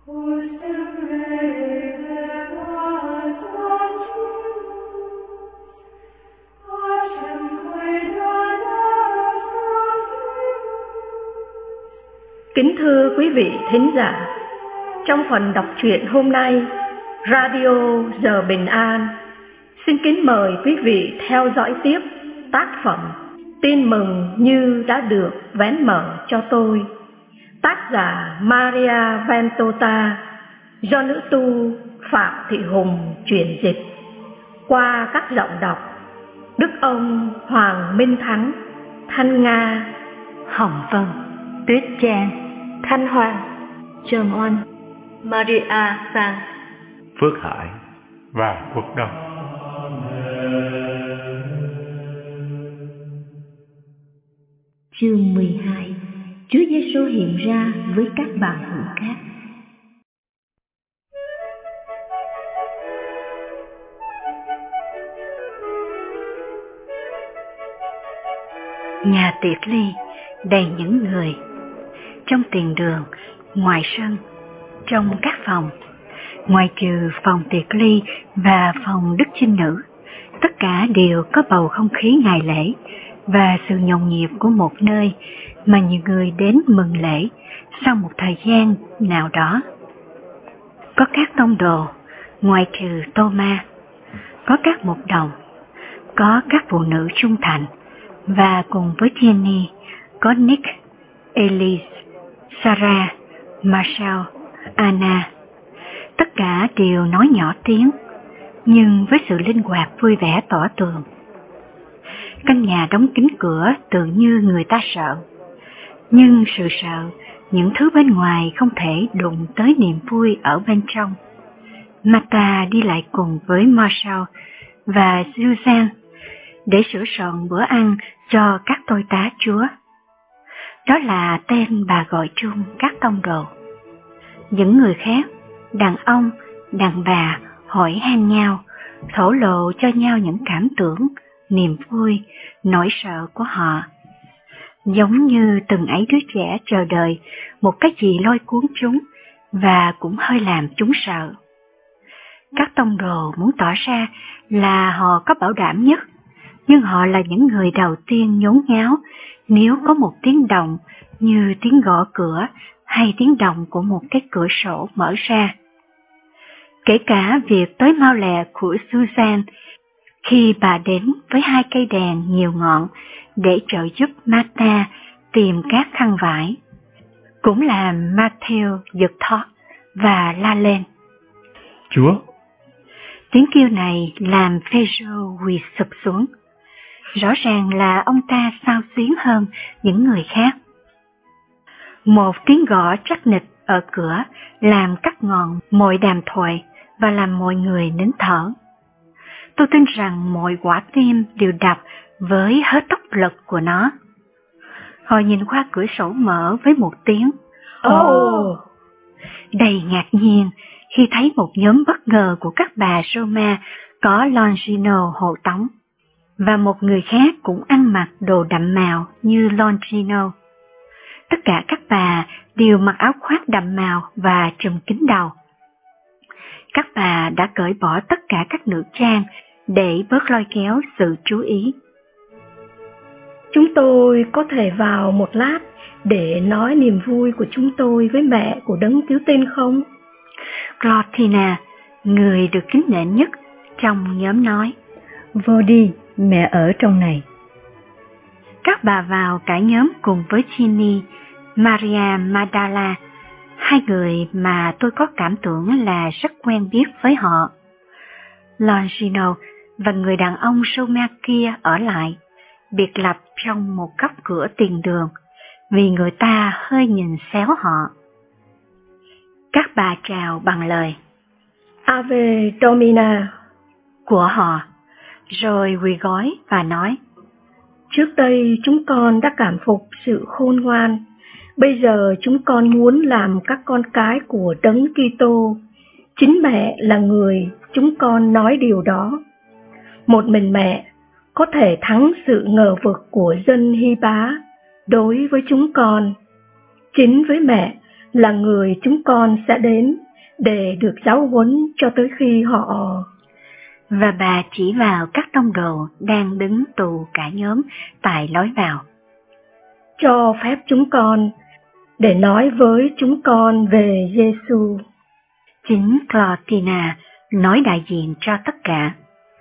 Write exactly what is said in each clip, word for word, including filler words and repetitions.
Kính thưa quý vị thính giả, trong phần đọc truyện hôm nay, Radio Giờ Bình An xin kính mời quý vị theo dõi tiếp tác phẩm Tin Mừng Như Đã Được Vén Mở Cho Tôi, tác giả Maria Ventota, do nữ tu Phạm Thị Hùng chuyển dịch, qua các giọng đọc Đức Ông Hoàng Minh Thắng, Thanh Nga, Hồng Vân, Tuyết Trang, Thanh Hoàng, Trần Oanh, Maria Sang, Phước Hải và Quốc Đông. Chương mười hai. Chúa Giêsu hiện ra với các bạn hữu khác. Nhà tiệc ly đầy những người. Trong tiền đường, ngoài sân, trong các phòng, ngoài trừ phòng tiệc ly và phòng đức trinh nữ, tất cả đều có bầu không khí ngày lễ và sự nhộn nhịp của một nơi mà nhiều người đến mừng lễ sau một thời gian nào đó. Có các tông đồ, ngoài trừ Tô-ma, có các mục đồng, có các phụ nữ trung thành, và cùng với Jenny có Nick, Elise, Sarah, Marshall, Anna. Tất cả đều nói nhỏ tiếng, nhưng với sự linh hoạt vui vẻ tỏ tường. Căn nhà đóng kín cửa tưởng như người ta sợ, nhưng sự sợ, những thứ bên ngoài không thể đụng tới niềm vui ở bên trong. Martha đi lại cùng với Marshall và Susan để sửa soạn bữa ăn cho các tôi tá Chúa. Đó là tên bà gọi chung các tông đồ. Những người khác, đàn ông, đàn bà hỏi han nhau, thổ lộ cho nhau những cảm tưởng, niềm vui, nỗi sợ của họ. Giống như từng ấy đứa trẻ chờ đợi một cái gì lôi cuốn chúng và cũng hơi làm chúng sợ. Các tông đồ muốn tỏ ra là họ có bảo đảm nhất, nhưng họ là những người đầu tiên nhốn nháo nếu có một tiếng động như tiếng gõ cửa hay tiếng động của một cái cửa sổ mở ra. Kể cả việc tới mau lẹ của Susan khi bà đến với hai cây đèn nhiều ngọn để trợ giúp Martha tìm các khăn vải, cũng làm Matthew giật thót và la lên: Chúa! Tiếng kêu này làm Phêrô quỳ sụp xuống. Rõ ràng là ông ta xao xuyến hơn những người khác. Một tiếng gõ chắc nịch ở cửa làm cắt ngọn mọi đàm thoại và làm mọi người nín thở. Tôi tin rằng mọi quả tim đều đập với hết tốc lực của nó. Họ nhìn qua cửa sổ mở với một tiếng "Ồ!" đầy ngạc nhiên khi thấy một nhóm bất ngờ của các bà Roma có Longino hộ tống, và một người khác cũng ăn mặc đồ đậm màu như Longino. Tất cả các bà đều mặc áo khoác đậm màu và trùm kín đầu. Các bà đã cởi bỏ tất cả các nữ trang để bớt lôi kéo sự chú ý. Chúng tôi có thể vào một lát để nói niềm vui của chúng tôi với mẹ của đấng cứu tinh không? Clotilda, người được kính nể nhất trong nhóm nói: Vô đi, mẹ ở trong này. Các bà vào cả nhóm cùng với Ginny, Maria Magdala, hai người mà tôi có cảm tưởng là rất quen biết với họ. Longino và người đàn ông Roma kia ở lại, biệt lập trong một góc cửa tiền đường, vì người ta hơi nhìn xéo họ. Các bà chào bằng lời Ave Domina của họ, rồi quỳ gối và nói: Trước đây chúng con đã cảm phục sự khôn ngoan, bây giờ chúng con muốn làm các con cái của Đấng Kitô. Chính mẹ là người chúng con nói điều đó. Một mình mẹ có thể thắng sự ngờ vực của dân Hy Bá đối với chúng con. Chính với mẹ là người chúng con sẽ đến để được giáo huấn cho tới khi họ... Và bà chỉ vào các tông đồ đang đứng tụ cả nhóm tại lối vào. Cho phép chúng con để nói với chúng con về Giêsu. Chính Clotina nói đại diện cho tất cả.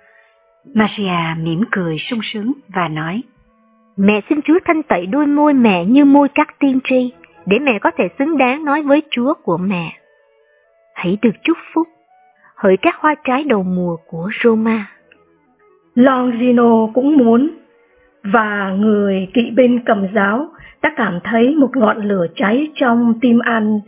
Maria mỉm cười sung sướng và nói: Mẹ xin Chúa thanh tẩy đôi môi mẹ như môi các tiên tri, để mẹ có thể xứng đáng nói với Chúa của mẹ. Hãy được chúc phúc hỡi các hoa trái đầu mùa của Roma. Longino cũng muốn, và người kỵ binh cầm giáo đã cảm thấy một ngọn lửa cháy trong tim anh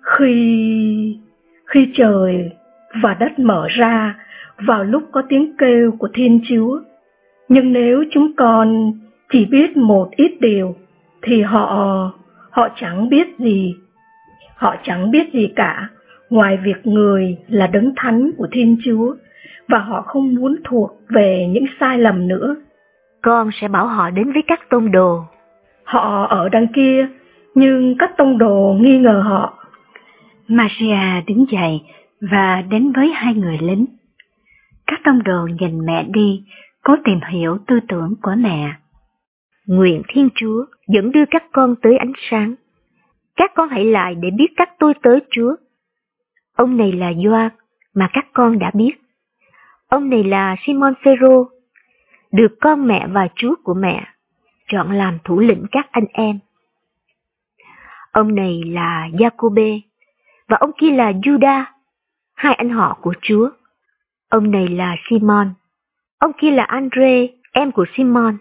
khi khi trời và đất mở ra vào lúc có tiếng kêu của Thiên Chúa. Nhưng nếu chúng con chỉ biết một ít điều thì họ họ chẳng biết gì. Họ chẳng biết gì cả ngoài việc người là đấng thánh của Thiên Chúa, và họ không muốn thuộc về những sai lầm nữa. Con sẽ bảo họ đến với các tông đồ. Họ ở đằng kia, nhưng các tông đồ nghi ngờ họ. Maria đứng dậy và đến với hai người lính. Các tông đồ nhìn mẹ đi, cố tìm hiểu tư tưởng của mẹ. Nguyện Thiên Chúa dẫn đưa các con tới ánh sáng. Các con hãy lại để biết các tôi tớ Chúa. Ông này là Gioan mà các con đã biết. Ông này là Simon Phêrô, được con mẹ và Chúa của mẹ chọn làm thủ lĩnh các anh em. Ông này là Giacôbê và ông kia là Juda, hai anh họ của Chúa. Ông này là Simon, ông kia là Andre, em của Simon.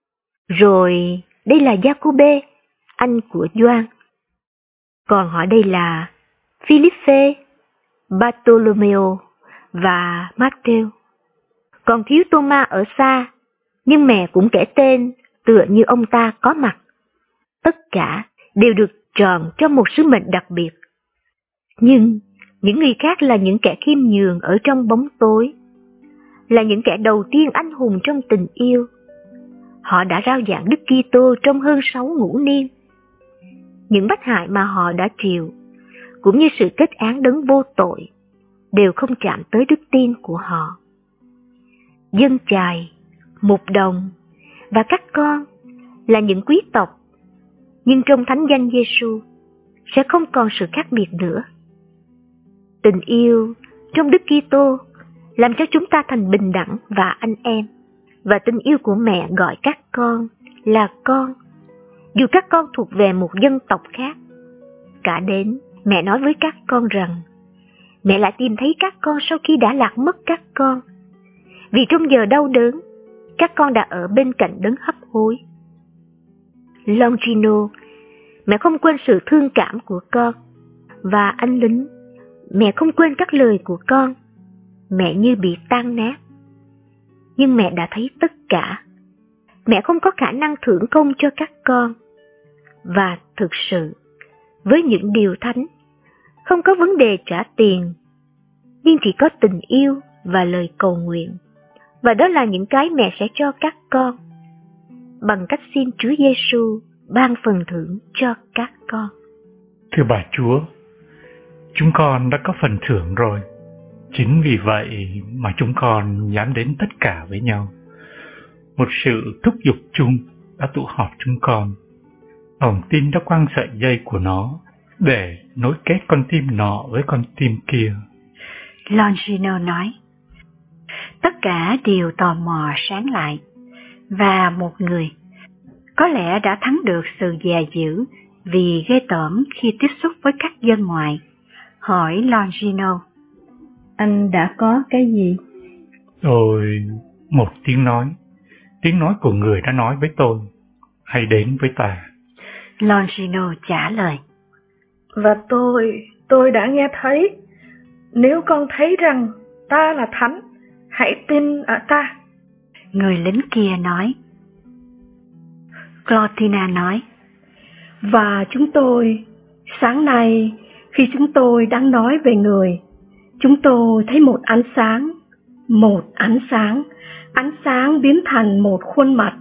Rồi đây là Giacôbê, anh của Gioan. Còn họ đây là Philippe, Bartolomeo và Matthew. Còn thiếu Tô-ma ở xa, nhưng mẹ cũng kể tên tựa như ông ta có mặt. Tất cả đều được chọn cho một sứ mệnh đặc biệt. Nhưng những người khác là những kẻ khiêm nhường ở trong bóng tối, là những kẻ đầu tiên anh hùng trong tình yêu. Họ đã rao giảng Đức Kitô trong hơn sáu ngũ niên. Những bách hại mà họ đã chịu, cũng như sự kết án đấng vô tội, đều không chạm tới đức tin của họ. Dân chài, mục đồng và các con là những quý tộc, nhưng trong thánh danh Giêsu sẽ không còn sự khác biệt nữa. Tình yêu trong Đức Kitô làm cho chúng ta thành bình đẳng và anh em, và tình yêu của mẹ gọi các con là con, dù các con thuộc về một dân tộc khác. Cả đến mẹ nói với các con rằng mẹ lại tìm thấy các con sau khi đã lạc mất các con, vì trong giờ đau đớn các con đã ở bên cạnh đấng hấp hối. Longino, mẹ không quên sự thương cảm của con. Và anh lính, mẹ không quên các lời của con. Mẹ như bị tan nát, nhưng mẹ đã thấy tất cả. Mẹ không có khả năng thưởng công cho các con. Và thực sự, với những điều thánh, không có vấn đề trả tiền, nhưng chỉ có tình yêu và lời cầu nguyện. Và đó là những cái mẹ sẽ cho các con, bằng cách xin Chúa Giêsu ban phần thưởng cho các con. Thưa bà Chúa, chúng con đã có phần thưởng rồi. Chính vì vậy mà chúng con dám đến tất cả với nhau. Một sự thúc giục chung đã tụ họp chúng con. Ổng tin đã quăng sợi dây của nó để nối kết con tim nọ với con tim kia. Longino nói. Tất cả đều tò mò sáng lại, và một người có lẽ đã thắng được sự dè dữ vì ghê tởm khi tiếp xúc với các dân ngoại, hỏi Longino: Anh đã có cái gì? Rồi một tiếng nói, tiếng nói của người đã nói với tôi: hãy đến với ta. Longino trả lời: Và tôi, tôi đã nghe thấy. Nếu con thấy rằng ta là thánh, hãy tin ở ta. Người lính kia nói. Clotina nói: Và chúng tôi, sáng nay, khi chúng tôi đang nói về người, chúng tôi thấy một ánh sáng, một ánh sáng, ánh sáng biến thành một khuôn mặt.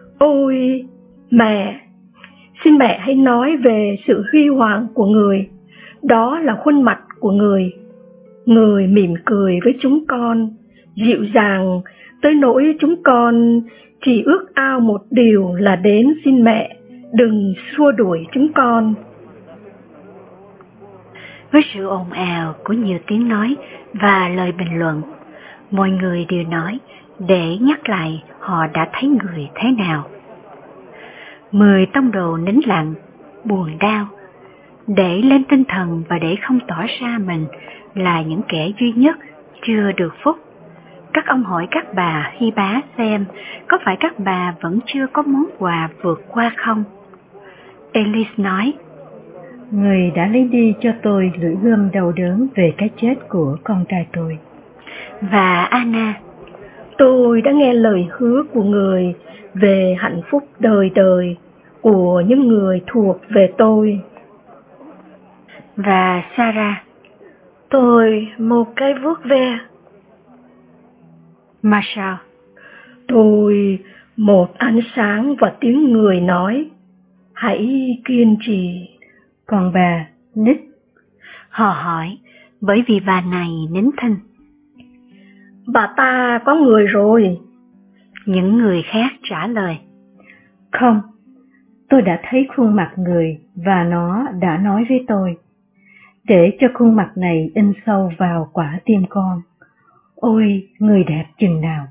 Ôi, mẹ, xin mẹ hãy nói về sự huy hoàng của người Đó là khuôn mặt của người. Người mỉm cười với chúng con, dịu dàng tới nỗi chúng con chỉ ước ao một điều là đến xin mẹ đừng xua đuổi chúng con. Với sự ồn ào của nhiều tiếng nói và lời bình luận, mọi người đều nói để nhắc lại họ đã thấy người thế nào. Mười tông đồ nín lặng, buồn đau, để lên tinh thần và để không tỏ ra mình là những kẻ duy nhất chưa được phúc. Các ông hỏi các bà Hy Bá xem có phải các bà vẫn chưa có món quà vượt qua không? Elise nói, người đã lấy đi cho tôi lưỡi gươm đau đớn về cái chết của con trai tôi. Và Anna, tôi đã nghe lời hứa của người về hạnh phúc đời đời của những người thuộc về tôi. Và Sarah, tôi một cái vuốt ve. Marshall, tôi một ánh sáng và tiếng người nói, hãy kiên trì. Còn bà, Nick? Họ hỏi, bởi vì bà này nín thinh. Bà ta có người rồi. Những người khác trả lời, không, tôi đã thấy khuôn mặt người và nó đã nói với tôi, để cho khuôn mặt này in sâu vào quả tim con. Ôi, người đẹp chừng nào.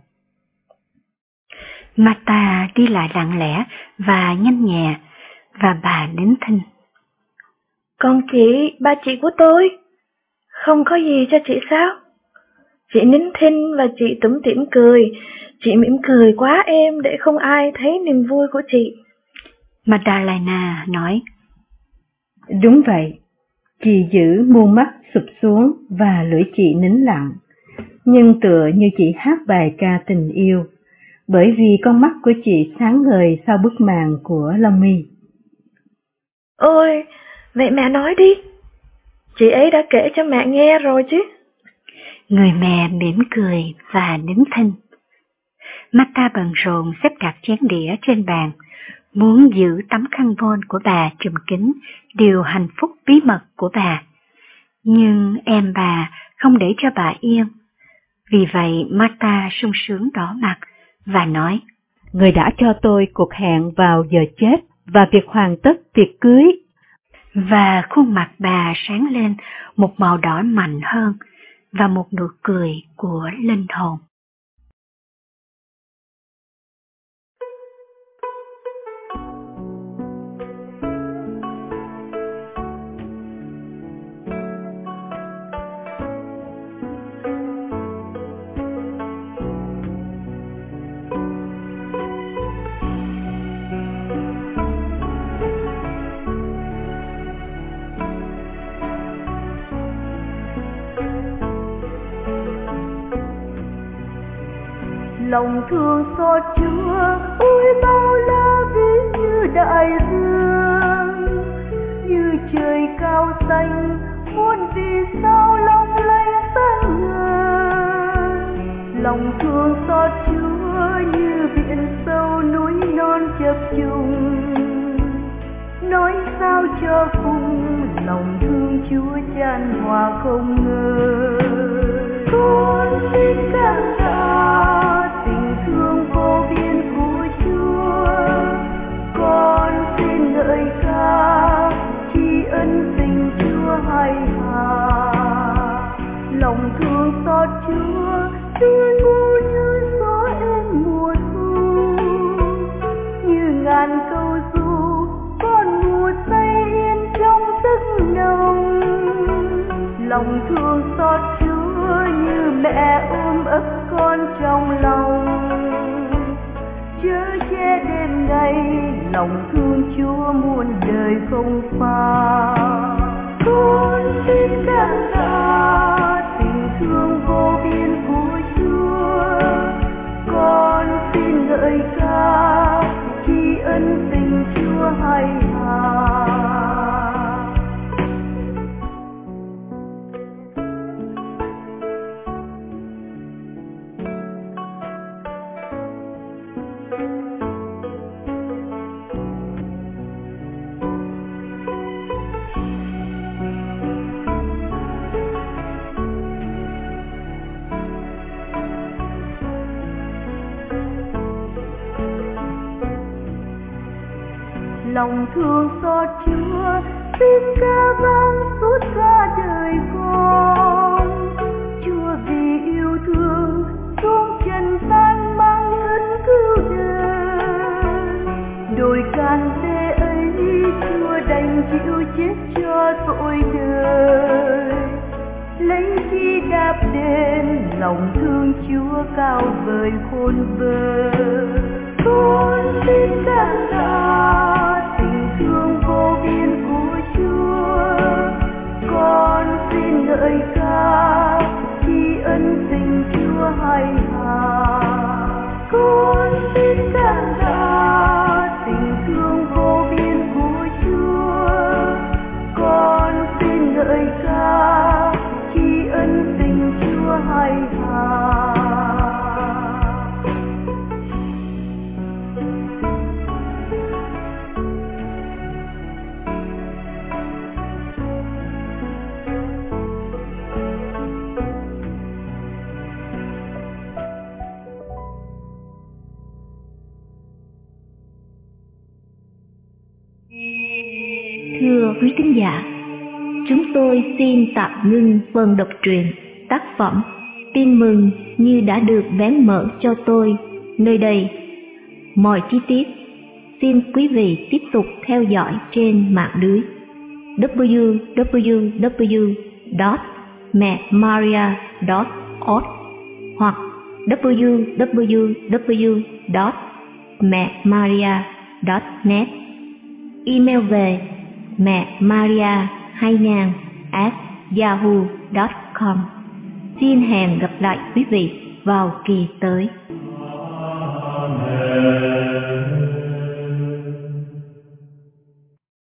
Martha đi lại lặng lẽ và nhanh nhẹ, và bà nín thinh. Con chị, ba chị của tôi, không có gì cho chị sao? Chị nín thinh và chị tủm tỉm cười, chị mỉm cười quá em để không ai thấy niềm vui của chị. Madalena nói, đúng vậy, chị giữ mu mắt sụp xuống và lưỡi chị nín lặng, nhưng tựa như chị hát bài ca tình yêu, bởi vì con mắt của chị sáng ngời sau bức màn của lông mi. Ôi, vậy mẹ nói đi, chị ấy đã kể cho mẹ nghe rồi chứ. Người mẹ mỉm cười và nín thinh. Martha bận rộn xếp đặt chén đĩa trên bàn, muốn giữ tấm khăn vôn của bà trùm kín điều hạnh phúc bí mật của bà. Nhưng em bà không để cho bà yên. Vì vậy Martha sung sướng đỏ mặt và nói, người đã cho tôi cuộc hẹn vào giờ chết và việc hoàn tất tiệc cưới. Và khuôn mặt bà sáng lên một màu đỏ mạnh hơn và một nụ cười của linh hồn. Lòng thương xót Chúa, ôi bao la ví như đại dương, như trời cao xanh, muôn vì sao long lanh sáng ngời. Lòng thương xót Chúa như biển sâu núi non chập trùng, nói sao cho cùng lòng thương Chúa chan hòa không ngơi. Con xin cảm tạ tình thương vô biên của Chúa, con xin ngợi ca tri ân tình Chúa hay hà. Lòng thương xót Chúa tươi ngu như gió êm mùa thu, như ngàn câu ru con mùa say yên trong giấc nồng. Lòng thương xót Chúa như mẹ ôm ấp con trong lòng, chở che đêm ngày lòng thương Chúa muôn đời không phai. Con xin cảm tạ tình thương vô biên của Chúa, con xin ngợi ca tri ân tình Chúa hay hà. lòng thương xót Chúa xin ca vang suốt cả đời con. Chúa vì yêu thương xuống trần gian mang ơn cứu đời, đôi can tê ấy Chúa đành chịu chết cho tội đời. Lấy chi đáp đền lòng thương Chúa cao vời khôn vời. Con xin cảm tạ tình thương vô biên của Chúa, con xin ngợi ca tri ân tình Chúa hay hà. Con xin cảm tạ tình thương vô biên của Chúa, con xin ngợi ca tri ân tình Chúa hay hà. Thưa quý thính giả, chúng tôi xin tạm ngưng phần đọc truyện tác phẩm Tin mừng như đã được vén mở cho tôi nơi đây. Mọi chi tiết xin quý vị tiếp tục theo dõi trên mạng lưới w w w chấm mẹ maria chấm org hoặc w w w chấm mẹ maria chấm net. Email về mẹ maria hai nghìn at yahoo chấm com. Xin hẹn gặp lại quý vị vào kỳ tới. Amen.